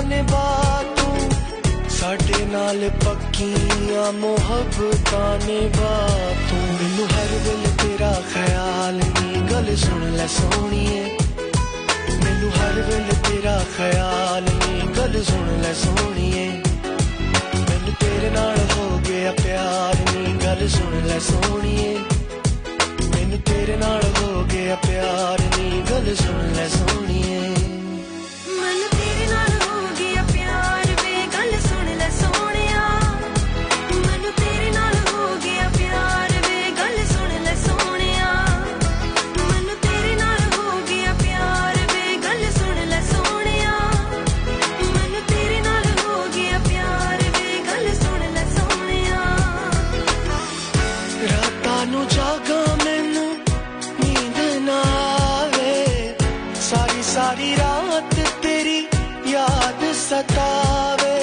ने बातों साडे नाल पक्कियां मुहब्बतां ने बातों मैनू हर वेले तेरा ख्याल नी गल सुन ले सोहणीए मैनू हर वेले तेरा ख्याल नी गल सुन ले सोहणीए मैनू तेरे नाल हो गया प्यार नी गल सुन ले सोहणीए मैनू तेरे नाल हो गया प्यार नी गल सुन ले सोहणीए मैनू तेरे नाल हो गया प्यार वे गल सुन ले सोहणिया मैनू तेरे नाल हो गया प्यार वे गल सुन ले सोहणिया मैनू तेरे नाल हो गया प्यार वे गल सुन ले सोहणिया मैनू तेरे नाल हो गया प्यार वे गल सुन ले सोहणिया रातां नू जागा मैनू नींद ना आवे सारी सारी रात तेरी याद सतावे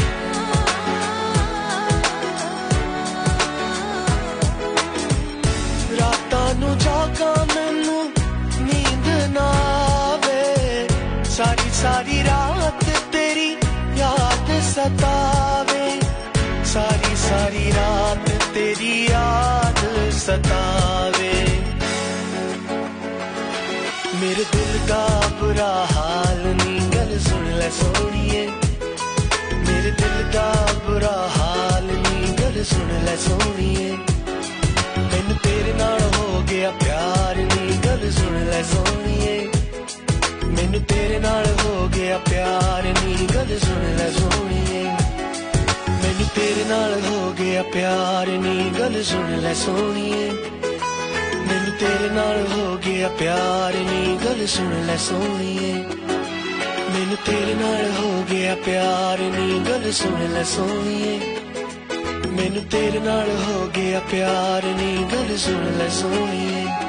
रातां नू जागा मैनू नींद ना आवे सारी सारी रात तेरी याद सतावे सारी सारी रात तेरी याद सतावे मेरे दिल का बुरा हाल नी गल सुन ले सोहणीए मेरे दिल का बुरा हाल नी गल सुन ले सोहणीए मैनू तेरे नाल हो गया प्यार नी गल सुन ले सोहणीए मैनू तेरे नाल हो गया प्यार नी गल सुन ले सोहणीए मैनू तेरे नाल हो गया प्यार नी गल सुन ले सोहणीए मैनू तेरे नाल हो गया प्यार नी गल सुन ले सोहणीए मैनू तेरे नाल हो गया प्यार नी गल सुन ले सोहणीए मैनू तेरे नाल हो गया प्यार नी गल सुन ले सोहणीए